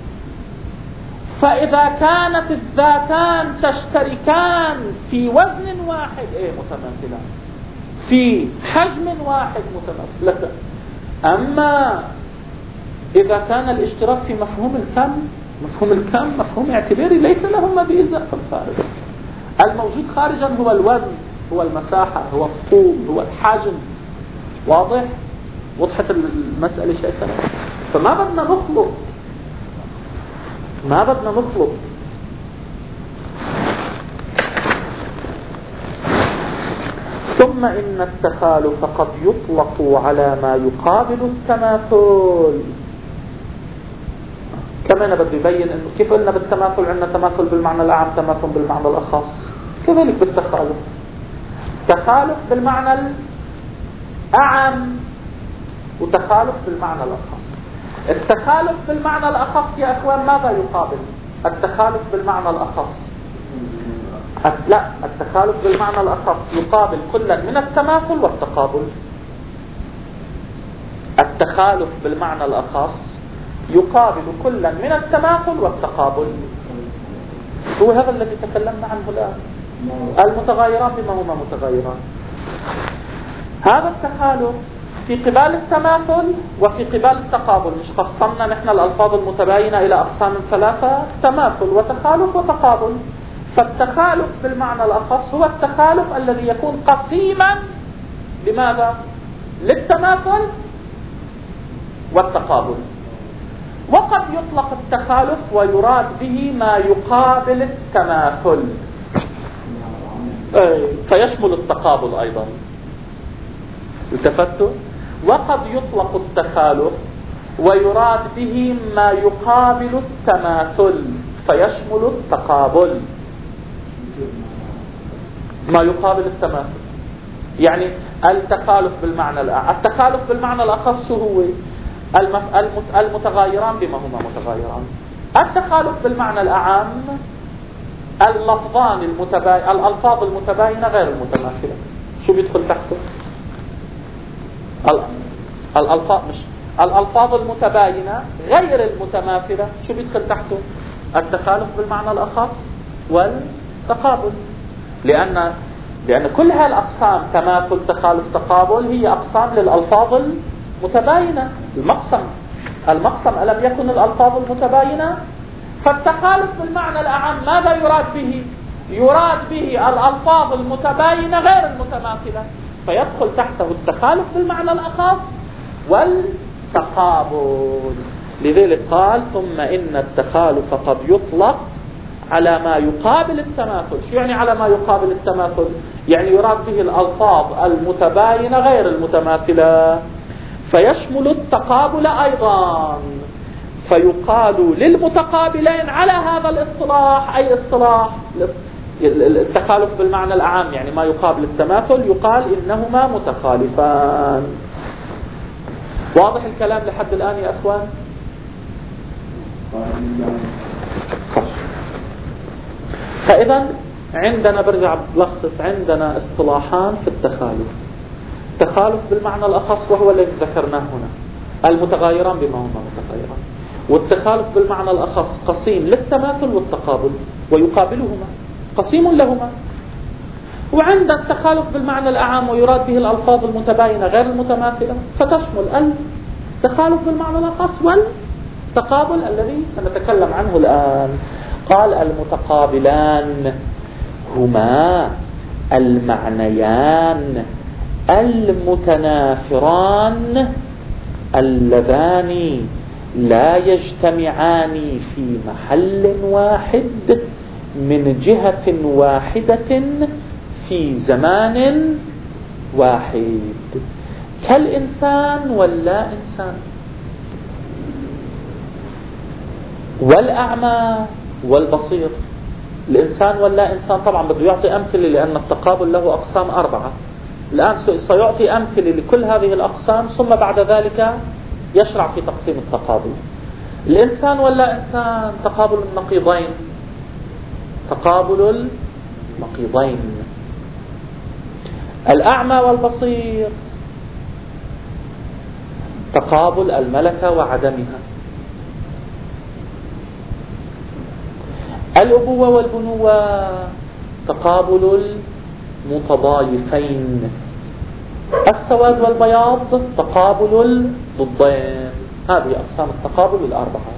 فإذا كانت الذاتان تشتركان في وزن واحد ايه متماثلان، في حجم واحد متماثلان. أما إذا كان الاشتراك في مفهوم الكم، مفهوم الكم مفهوم اعتباري ليس لهما بإزاء في الخارج. الموجود خارجا هو الوزن، هو المساحة، هو الطول، هو الحجم. واضح؟ وضحت المسألة شيء سلام. فما بدنا نطلب ما بدنا نطلب ثم إن التخالف قد يطلق على ما يقابل التماثل. كمان بدي يبين إنه كيف قلنا بالتماثل عندنا تماثل بالمعنى الأعم، تماثل بالمعنى الأخص، كذلك بالتخالف. تخالف بالمعنى الأعم وتخالف بالمعنى الأخص. التخالف بالمعنى الأخص يا أخوان ماذا يقابل؟ التخالف بالمعنى الأخص لا التخالف بالمعنى الأخص يقابل كلا من التماثل والتقابل. التخالف بالمعنى الأخص يقابل كلا من التماثل والتقابل. هو هذا الذي تكلمنا عنه الآن. المتغايران بما هما متغايران. هذا التخالف في قبال التماثل وفي قبال التقابل. مش قسمنا نحن الألفاظ المتباينة إلى أقسام ثلاثة: تماثل وتخالف وتقابل. فالتخالف بالمعنى الأخص هو التخالف الذي يكون قسيما لماذا؟ للتماثل والتقابل. وقد يطلق التخالف ويراد به ما يقابل التماثل، فيشمل التقابل أيضا. التفتوا؟ وقد يطلق التخالف ويراد به ما يقابل التماثل فيشمل التقابل. ما يقابل التماثل يعني التخالف بالمعنى الأعم. التخالف بالمعنى الأخص هو المتغايران بما هما متغايران. التخالف بالمعنى الأعم اللفظان المتباين، الألفاظ المتباينة غير المتماثلة. شو بيدخل تحته؟ الألفاظ مش الألفاظ المتباينة غير المتماثلة. شو بيدخل تحته؟ التخالف بالمعنى الأخص والتقابل. لأن لأن كل هذه الأقسام تماثل تخالف تقابل هي أقسام للألفاظ المتباينة. المقسم المقسم ألم يكن الألفاظ المتباينة؟ فالتخالف بالمعنى الأعم ماذا يراد به؟ يراد به الألفاظ المتباينة غير المتماثلة، فيدخل تحته التخالف بالمعنى الأخص والتقابل. لذلك قال ثم إن التخالف قد يطلق على ما يقابل التماثل. شو يعني على ما يقابل التماثل؟ يعني يراد به الألفاظ المتباينة غير المتماثلة، فيشمل التقابل أيضا. فيقال للمتقابلين على هذا الاصطلاح، أي اصطلاح التخالف بالمعنى الأعام يعني ما يقابل التماثل يقال إنهما متخالفان. واضح الكلام لحد الآن يا أخوان؟ فإذا عندنا برجع بلخص عندنا اصطلاحان في التخالف. التخالف بالمعنى الأخص وهو الذي ذكرناه هنا، المتغايران بما هما متغايران، والتخالف بالمعنى الأخص قسيم للتماثل والتقابل ويقابلهما قسيم لهما. وعند التخالف بالمعنى الأعام ويراد به الألفاظ المتباينة غير المتماثلة فتشمل التخالف بالمعنى الأخص والتقابل الذي سنتكلم عنه الآن. قال المتقابلان هما المعنيان المتنافران اللذان لا يجتمعان في محل واحد من جهة واحدة في زمان واحد، كالإنسان واللا إنسان، والأعمى والبصير. الإنسان واللا إنسان طبعا بده يعطي أمثلة لأن التقابل له أقسام أربعة. الآن سيعطي أمثلة لكل هذه الأقسام ثم بعد ذلك يشرع في تقسيم التقابل. الإنسان واللا إنسان تقابل النقيضين، تقابل النقيضين. الأعمى والبصير تقابل الملكة وعدمها. الأبوة والبنوة تقابل المتضايفين. السواد والبياض تقابل الضدين. هذه أقسام التقابل الأربعة.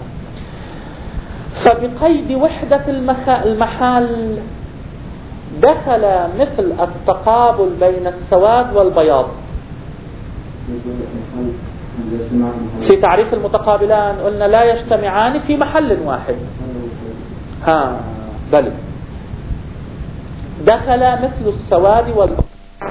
فبقيد وحدة المحل دخل مثل التقابل بين السواد والبياض في تعريف المتقابلان. قلنا لا يجتمعان في محل واحد. ها بل دخل مثل السواد والبياض،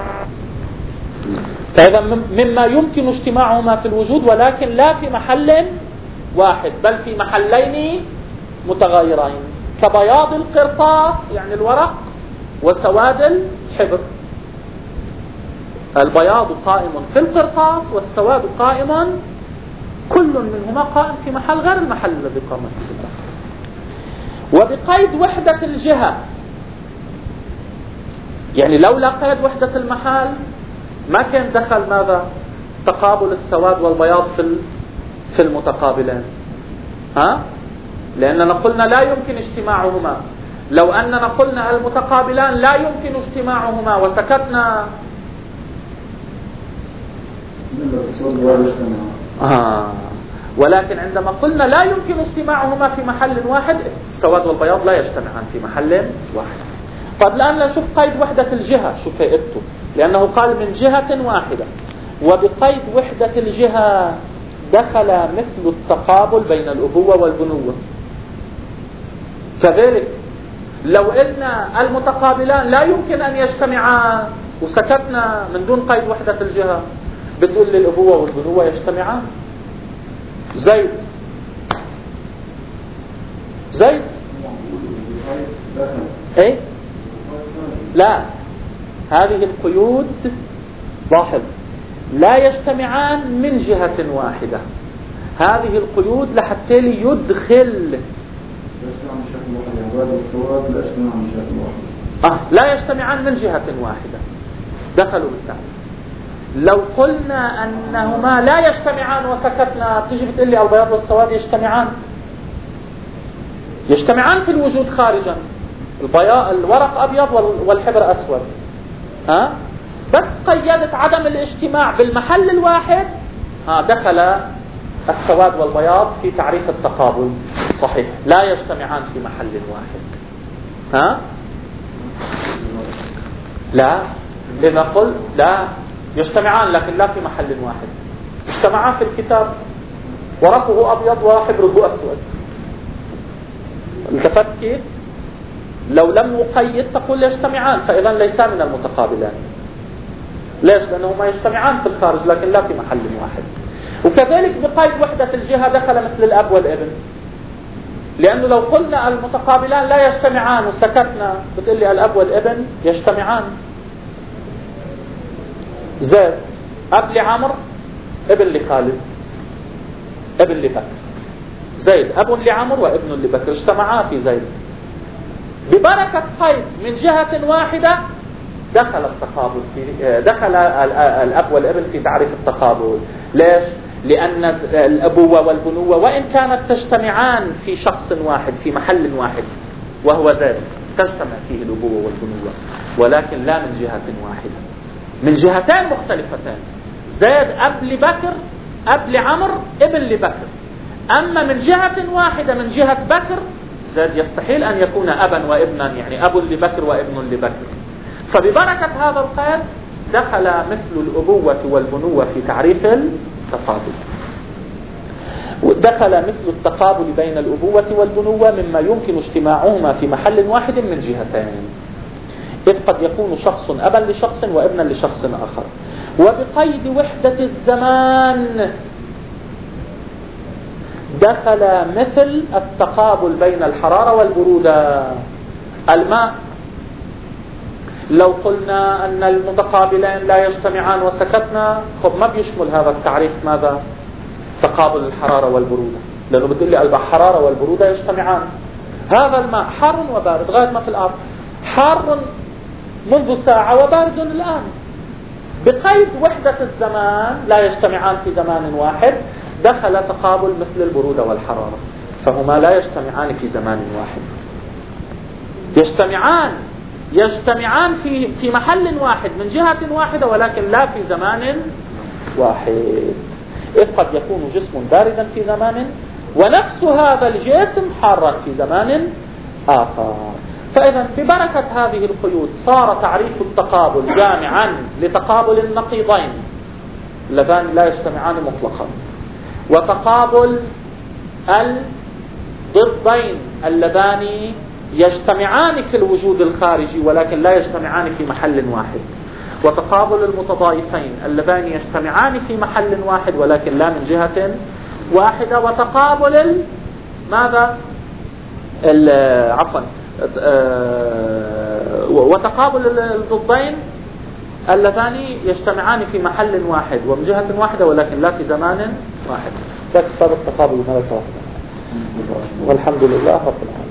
فإذا مما يمكن اجتماعهما في الوجود ولكن لا في محل واحد بل في محلين متغايرين، كبياض القرطاس يعني الورق وسواد الحبر. البياض قائم في القرطاس والسواد قائم، كل منهما قائم في محل غير المحل الذي قام فيه الآخر. وبقيد وحدة الجهة، يعني لولا قيد وحدة المحل ما كان دخل ماذا؟ تقابل السواد والبياض في في المتقابلين. ها؟ لأننا قلنا لا يمكن اجتماعهما. لو أننا قلنا المتقابلان لا يمكن اجتماعهما وسكتنا آه. ولكن عندما قلنا لا يمكن اجتماعهما في محل واحد، السواد والبياض لا يجتمعان في محل واحد. طيب الآن نشوف قيد وحدة الجهة شو فائدته، لأنه قال من جهة واحدة. وبقيد وحدة الجهة دخل مثل التقابل بين الأبوة والبنوة. كذلك لو قلنا المتقابلان لا يمكن أن يجتمعان وسكتنا من دون قيد وحدة الجهة، بتقول لي الأبوة والبنوة يجتمعان. زيد زيد ايه لا، هذه القيود لاحظ لا يجتمعان من جهة واحدة. هذه القيود لحتى يدخل آه لا يجتمعان من جهة واحدة، دخلوا بالتعريف. لو قلنا أنهما لا يجتمعان وسكتنا، بتجي بتقول لي البياض والسواد يجتمعان يجتمعان في الوجود خارجا، البياض الورق أبيض والحبر أسود. ها؟ بس قيدت عدم الاجتماع بالمحل الواحد، ها دخل السواد والبياض في تعريف التقابل. صحيح لا يجتمعان في محل واحد. ها؟ لا، إذا قل لا يجتمعان لكن لا في محل واحد. اجتمعان في الكتاب، ورقه أبيض وحبره أسود. التفت كيف؟ لو لم نقيد تقول يجتمعان، فإذا ليس من المتقابلان. ليش؟ لأنهما يجتمعان في الخارج لكن لا في محل واحد. وكذلك بقيد وحدة الجهة دخل مثل الأب والابن. لأنه لو قلنا المتقابلان لا يجتمعان وسكتنا بتقول لي الأب والابن يجتمعان. زيد أب لعمر ابن لخالد ابن لبكر. زيد أب لعمر وابن لبكر اجتمعا في زيد. ببركة قيد من جهة واحدة دخل التقابل في دخل الأب والابن في تعريف التقابل. ليش؟ لأن الأبوة والبنوة وإن كانت تجتمعان في شخص واحد في محل واحد وهو زيد تجتمع فيه الأبوة والبنوة، ولكن لا من جهة واحدة، من جهتين مختلفتين. زيد أب لبكر أب لعمر ابن لبكر، أما من جهة واحدة من جهة بكر زيد يستحيل أن يكون أبا وابنا، يعني أب لبكر وابن لبكر. فببركة هذا القيد دخل مثل الأبوة والبنوة في تعريف التقابل. ودخل مثل التقابل بين الأبوة والبنوة مما يمكن اجتماعهما في محل واحد من جهتين، إذ قد يكون شخص أبا لشخص وابنا لشخص آخر. وبقيد وحدة الزمان دخل مثل التقابل بين الحرارة والبرودة. الماء لو قلنا أن المتقابلين لا يجتمعان وسكتنا، خب ما بيشمل هذا التعريف ماذا؟ تقابل الحرارة والبرودة، لأنه بتقول لي الحرارة والبرودة يجتمعان. هذا الماء حار وبارد غاية ما في الأرض، حار منذ ساعة وبارد الآن. بقيد وحدة الزمان لا يجتمعان في زمان واحد دخل تقابل مثل البرودة والحرارة، فهما لا يجتمعان في زمان واحد. يجتمعان يجتمعان في في محل واحد من جهة واحدة ولكن لا في زمان واحد، إذ قد يكون جسم باردا في زمان ونفس هذا الجسم حارا في زمان آخر. فإذا ببركة هذه القيود صار تعريف التقابل جامعا لتقابل النقيضين اللذان لا يجتمعان مطلقا، وتقابل الضدين اللذان يجتمعان في الوجود الخارجي ولكن لا يجتمعان في محل واحد، وتقابل المتضايفين اللذان يجتمعان في محل واحد ولكن لا من جهة واحدة، وتقابل ال... ماذا ال... عفوا وتقابل الضدين اللذان يجتمعان في محل واحد ومن جهة واحدة ولكن لا في زمان واحد. ذلك صار التقابل مرة واحدة. والحمد لله رب العالمين.